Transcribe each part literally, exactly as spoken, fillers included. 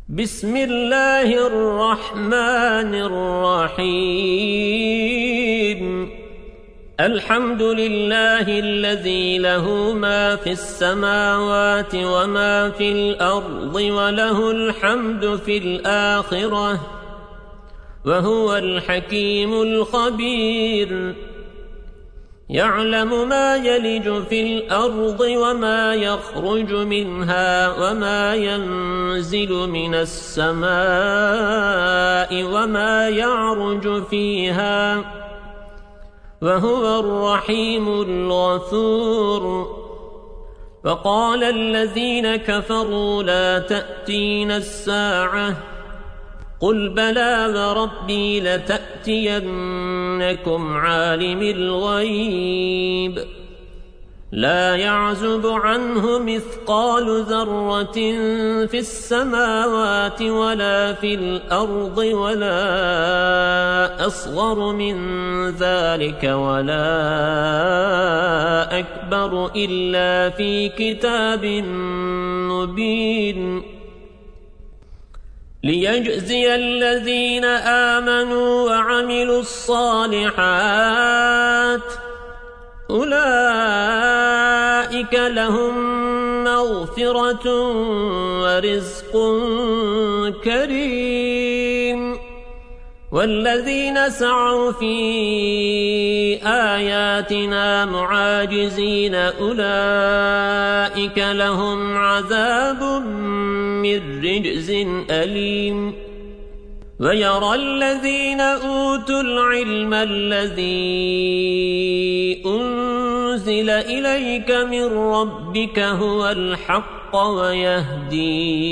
بسم الله الرحمن الرحيم الحمد لله الذي له ما في السماوات وما في الأرض وله الحمد في الآخرة وهو الحكيم الخبير يعلم ما يلج في الأرض وما يخرج منها وما ينزل من السماء وما يعرج فيها وهو الرحيم الغفور. وقال الذين كفروا لا تأتينا الساعة قل بلى وربي لتأتينكم عالم الغيب لا يعزب عنه مثقال ذرة في السماوات ولا في الأرض ولا أصغر من ذلك ولا أكبر إلا في كتاب مبين ليجزي الذين آمنوا وعملوا الصالحات أولئك لهم مغفرة ورزق كريم والذين سعوا في آياتنا معاجزين أولئك لهم عذاب من رجز أليم. ويرى الذين أوتوا العلم الذي أنزل إليك من ربك هو الحق ويهدي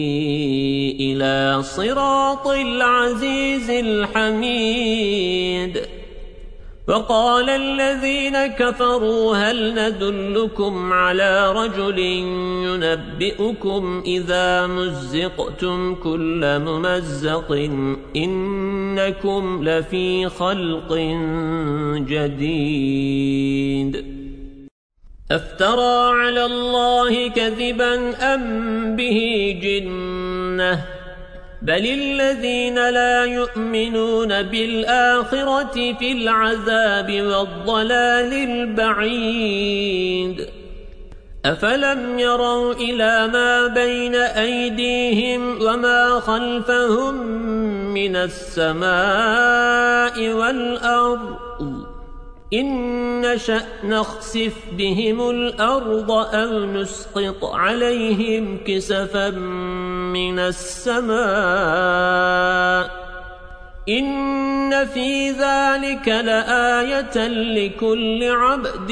إلى صراط العزيز الحميد. وقال الذين كفروا هل ندلكم على رجل ينبئكم إذا مزقتم كل ممزق إنكم لفي خلق جديد أفترى على الله كذبا أم به جنة بل الذين لا يؤمنون بالآخرة في العذاب والضلال البعيد. أفلم يروا إلى ما بين أيديهم وما خلفهم من السماء والأرض إن نشأ نخسف بهم الأرض أو نسقط عليهم كسفا من السماء إن في ذلك لآية لكل عبد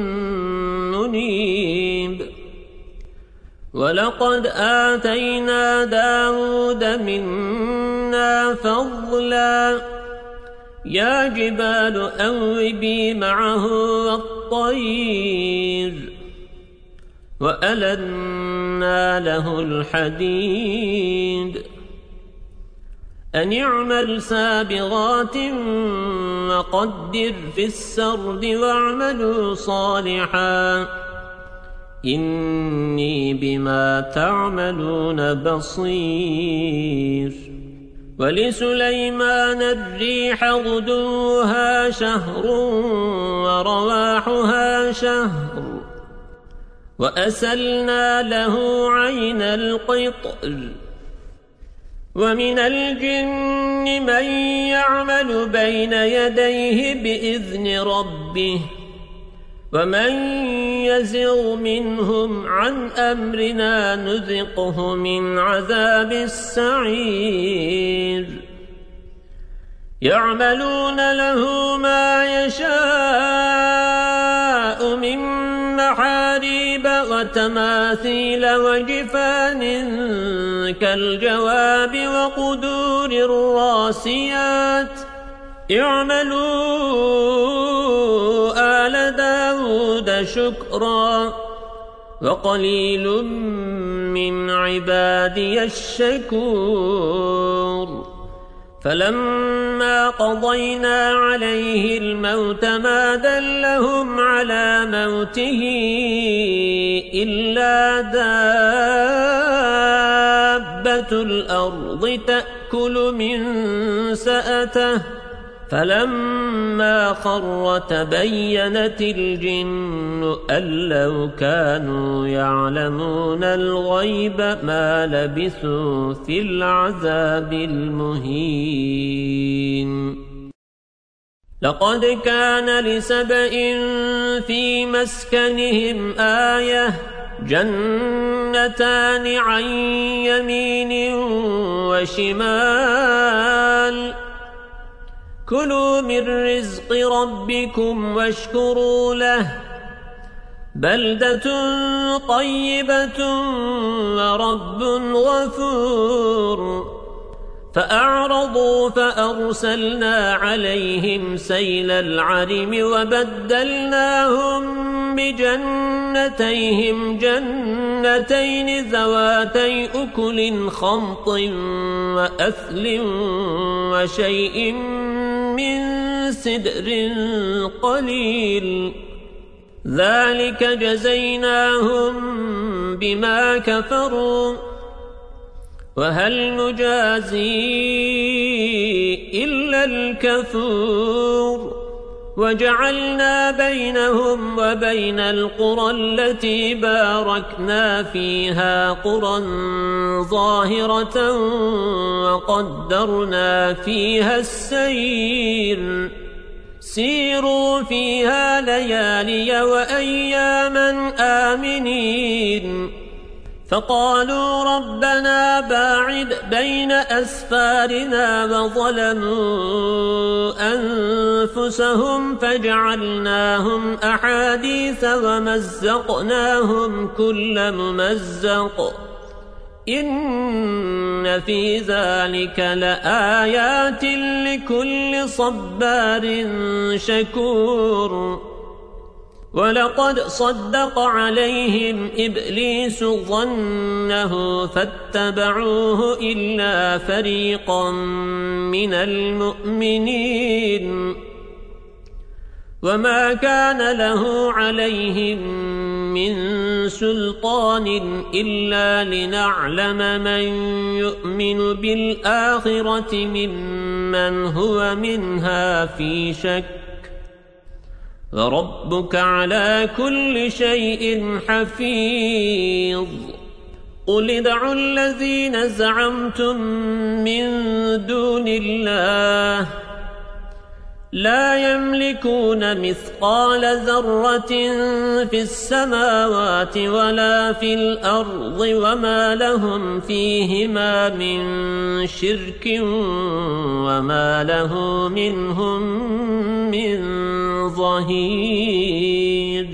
منيب. ولقد آتينا داود منا فضلا يا جبال أوبي معه والطير وألنا له الحديد أن اعمل سابغات وقدر في السرد واعملوا صالحا إني بما تعملون بصير. ولسليمان الريح غدوها شهر ورواحها شهر وأسلنا له عين القطر. ومن الجن من يعمل بين يديه بإذن ربه ومن يزغ منهم عن أمرنا نذقه من عذاب السعير. يعملون له ما يشاء من محاريب وتماثيل وجفان كالجواب وقدور الراسيات اعملوا آل داود شكرا وقليل من عبادي الشكور. فلما قضينا عليه الموت ما دلهم على موته إلا دابة دابة الأرض تأكل من سأته فلما خر تبينت الجن أن لو كانوا يعلمون الغيب ما لبثوا في العذاب المهين. لقد كان لسبإ في مسكنهم آية جنتان عن يمين وشمال كلوا من رزق ربكم واشكروا له بلدة طيبة ورب غفور. فأعرضوا فأرسلنا عليهم سيل العرم وبدلناهم بجنتيهم جنتين ذواتي أكل خمط وأثل وشيء من سدر قليل ذلك جزيناهم بما كفروا وهل نجازي إلا الكفور. وجعلنا بينهم وبين القرى التي باركنا فيها قرى ظاهرة وقدرنا فيها السير سيروا فيها ليالي وأياما آمنين. فقالوا ربنا باعد بين أسفارنا وظلموا أنفسهم فجعلناهم أحاديث ومزقناهم كل ممزق إن في ذلك لآيات لكل صبار شكور. ولقد صدق عليهم إبليس ظنه فاتبعوه إلا فريقا من المؤمنين وما كان له عليهم من سلطان إلا لنعلم من يؤمن بالآخرة ممن هو منها في شك وربك على كل شيء حفيظ. قل ادعوا الذين زعمتم من دون الله لا يملكون مثقال ذرة في السماوات ولا في الأرض وما لهم فيهما من شرك وما له منهم من ظهير.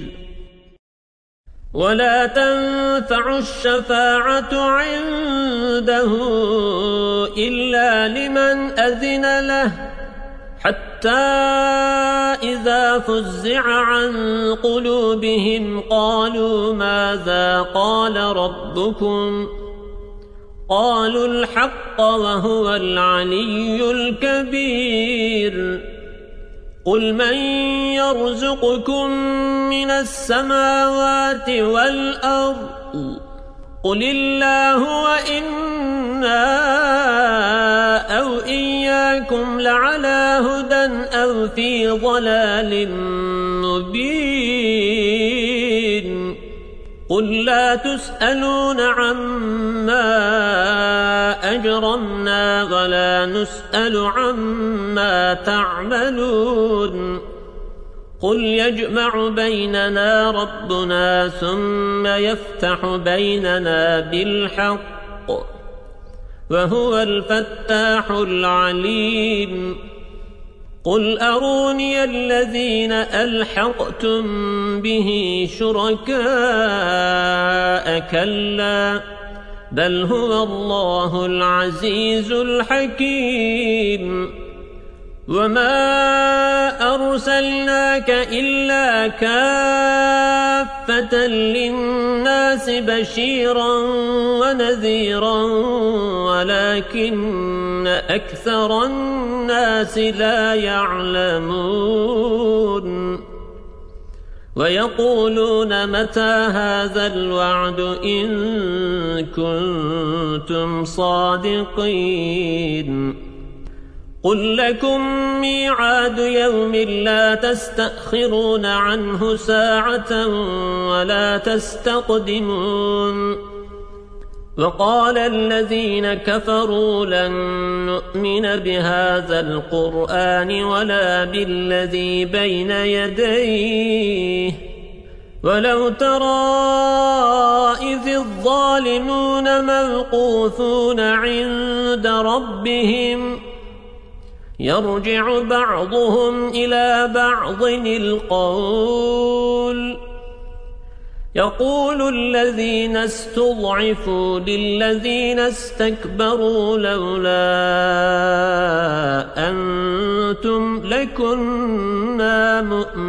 ولا تنفع الشفاعة عنده إلا لمن أذن له حتى إذا فزع عن قلوبهم قالوا ماذا قال ربكم قالوا الحق وهو العلي الكبير. قل من يرزقكم من السماوات والأرض قل الله وإنا أو إياكم لعلى هدى أو في ضلال مبين. قل لا تسألون عما أجرمنا ولا نسأل عما تعملون. قل يجمع بيننا ربنا ثم يفتح بيننا بالحق وهو الفتاح العليم. قل أروني الذين ألحقتم به شركاء كلا بل هو الله العزيز الحكيم. وما أرسلناك إلا كافة للناس بشيرا ونذيرا ولكن أكثر الناس لا يعلمون. ويقولون متى هذا الوعد إن كنتم صادقين قل لكم ميعاد يوم لا تستأخرون عنه ساعة ولا تستقدمون وقال الذين كفروا لن نؤمن بهذا القرآن ولا بالذي بين يديه ولو ترى إذ الظالمون موقوفون عند ربهم يرجع بعضهم إلى بعض القول يقول الذين استضعفوا للذين استكبروا لولا أنتم لكنا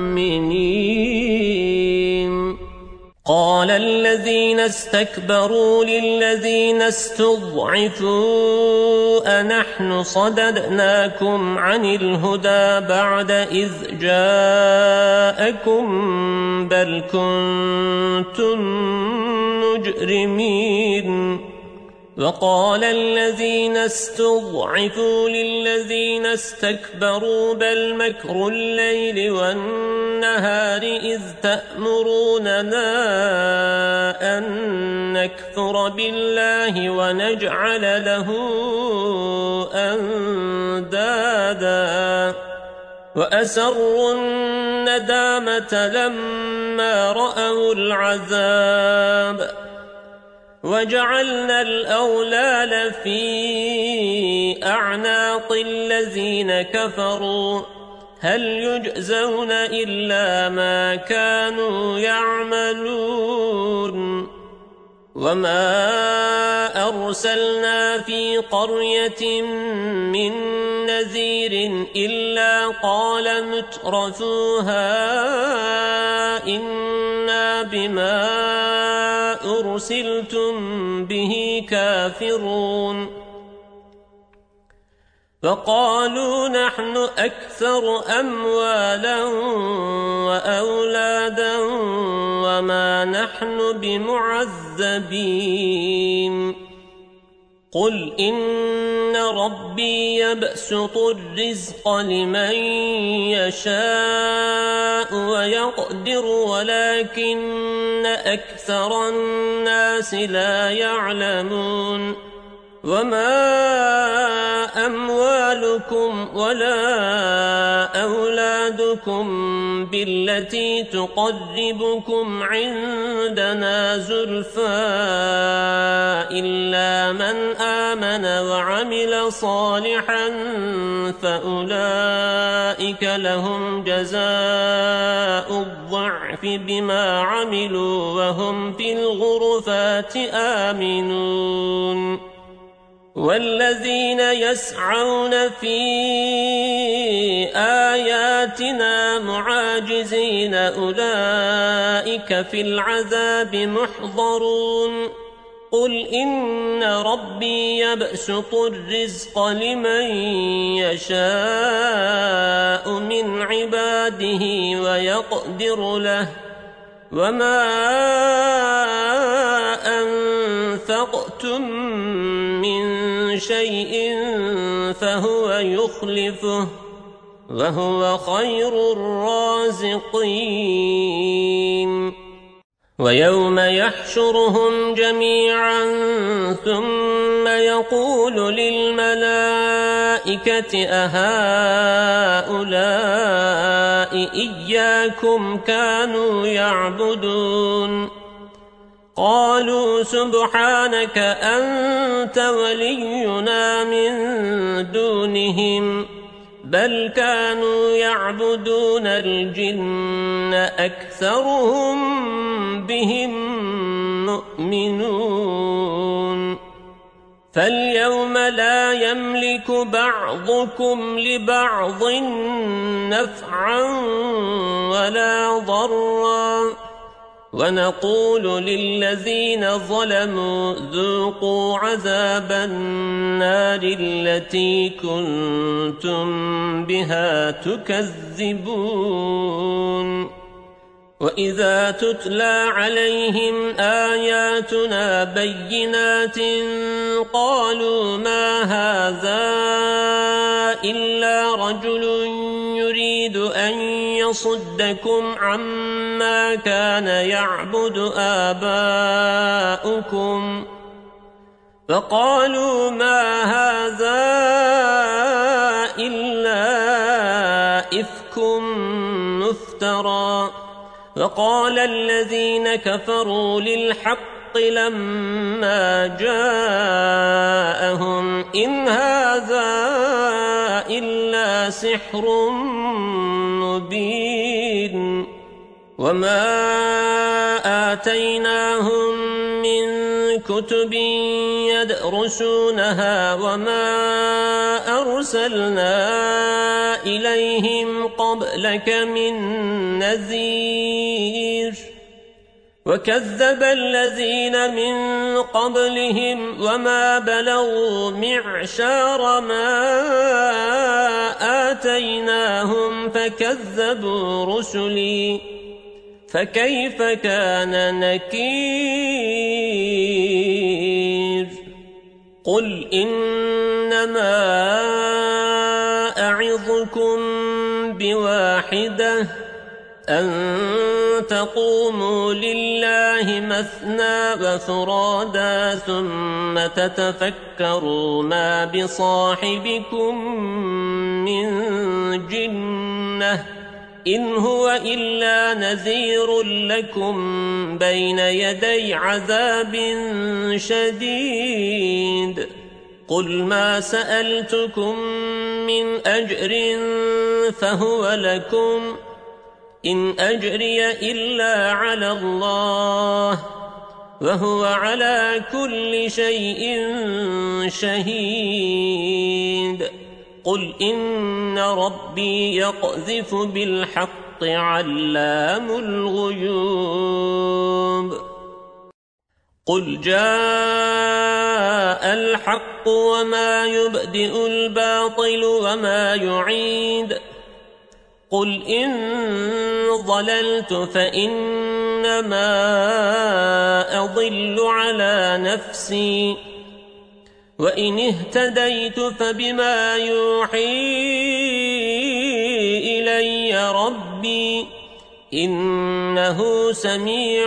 مؤمنين قال الذين استكبروا للذين استضعفوا أنحن صددناكم عن الهدى بعد إذ جاءكم بل كنتم مجرمين وقال الذين استضعفوا للذين استكبروا بل مكر الليل والنهار إذ تأمروننا أن نكفر بالله ونجعل له أندادا وأسروا الندامة لما رأوا العذاب وجعلنا الأغلال في أعناق الذين كفروا هل يجزون إلا ما كانوا يعملون وما أرسلنا في قرية من نذير إلا قال مترفوها إنا بما أرسلتم به كافرون وقالوا نحن أكثر أموالا وأولادا وما نحن بمعذبين قل إن ربي يبسط الرزق لمن يشاء ويقدر ولكن أكثر الناس لا يعلمون وما أموالكم ولا أولادكم بالتي تقربكم عندنا زلفى إلا من آمن وعمل صالحا فأولئك لهم جزاء الضعف بما عملوا وهم في الغرفات آمنون والذين يسعون في آياتنا معاجزين أولئك في العذاب محضرون قل إن ربي يبسط الرزق لمن يشاء من عباده ويقدر له وما أنفقتم من شيء فهو يخلفه وهو خير الرازقين ويوم يحشرهم جميعا ثم يقول للملائكة أهؤلاء إياكم كانوا يعبدون قالوا سبحانك أنت ولينا من دونهم بل كانوا يعبدون الجن أكثرهم بهم مؤمنون فاليوم لا يملك بعضكم لبعض نفعا ولا ضرا ونقول للذين ظلموا ذوقوا عذاب النار التي كنتم بها تكذبون وَإِذَا تُتْلَى عَلَيْهِمْ آيَاتُنَا بَيِّنَاتٍ قَالُوا مَا هَذَا إِلَّا رَجُلٌ يُرِيدُ أَن يَصُدَّكُمْ عَمَّا كَانَ يَعْبُدُ آبَاؤُكُمْ فَقَالُوا مَا هَذَا إِلَّا إِفْكٌ مُفْتَرًى وَقَالَ الَّذِينَ كَفَرُوا لِلْحَقِّ لَمَّا جَاءَهُمْ إِنْ هَذَا إِلَّا سِحْرٌ مُبِينٌ وَمَا آتَيْنَاهُمْ مِنْ كُتُبٍ يَدْرُسُونَهَا وَمَا أَرْسَلْنَا إِلَيْهِمْ قَبْلَكَ مِنْ نَذِيرٍ وَكَذَّبَ الَّذِينَ مِنْ قَبْلِهِمْ وَمَا بَلَغُوا مِعْشَارَ مَا آتَيْنَاهُمْ فَكَذَّبُوا رُسُلِي فَكَيْفَ كَانَ نَكِيرِ قُلْ إِنَّمَا أَعِظُكُمْ بِوَاحِدَةٍ أَن تَقُومُوا لِلَّهِ مَثْنَى وَفُرَادَى ثُمَّ تَتَفَكَّرُوا مَا بِصَاحِبِكُمْ مِنْ جِنَّةٍ إِنْ هُوَ إِلَّا نَذِيرٌ لَكُمْ بَيْنَ يَدَيْ عَذَابٍ شَدِيدٍ قُلْ مَا سَأَلْتُكُمْ مِنْ أَجْرٍ فَهُوَ لَكُمْ إِنْ أَجْرِيَ إِلَّا عَلَى اللَّهِ وَهُوَ عَلَى كُلِّ شَيْءٍ شَهِيدٌ قُلْ إِنَّ رَبِّي يَقْذِفُ بِالْحَقِّ عَلَّامُ الْغُيُوبِ قُلْ جَاءَ الْحَقُّ وَمَا يُبْدِئُ الْبَاطِلُ وَمَا يُعِيدُ قُلْ إِن ضَلَلْتُ فَإِنَّمَا أَضِلُّ عَلَى نَفْسِي وَإِنِ اهْتَدَيْتُ فَبِمَا يُوحِي إِلَيَّ رَبِّي إِنَّهُ سَمِيعٌ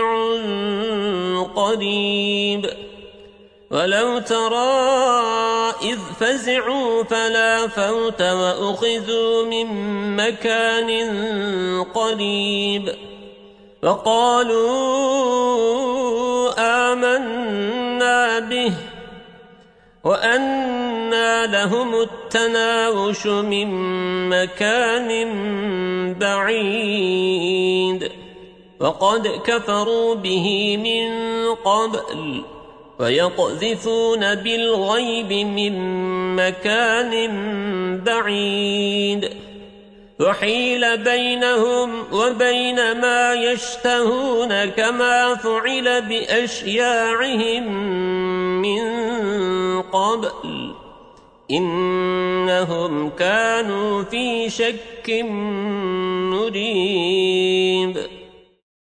قَرِيبٌ وَلَوْ تَرَى إِذْ فَزِعُوا فَلَا فَوْتَ وَأُخِذُوا مِنْ مَكَانٍ قَرِيبٍ وَقَالُوا آمَنَّا بِهِ وَأَنَّى لَهُمُ التَّنَاوُشُ مِنْ مَكَانٍ بَعِيدٍ وَقَدْ كَفَرُوا بِهِ مِنْ قَبْلُ وَيَقْذِفُونَ بِالْغَيْبِ مِنْ مَكَانٍ بَعِيدٍ وَحِيلَ بَيْنَهُمْ وَبَيْنَ مَا يَشْتَهُونَ كَمَا فُعِلَ بِأَشْيَاعِهِمْ مِنْ قَبْلُ إِنَّهُمْ كَانُوا فِي شَكٍّ مُرِيبٍ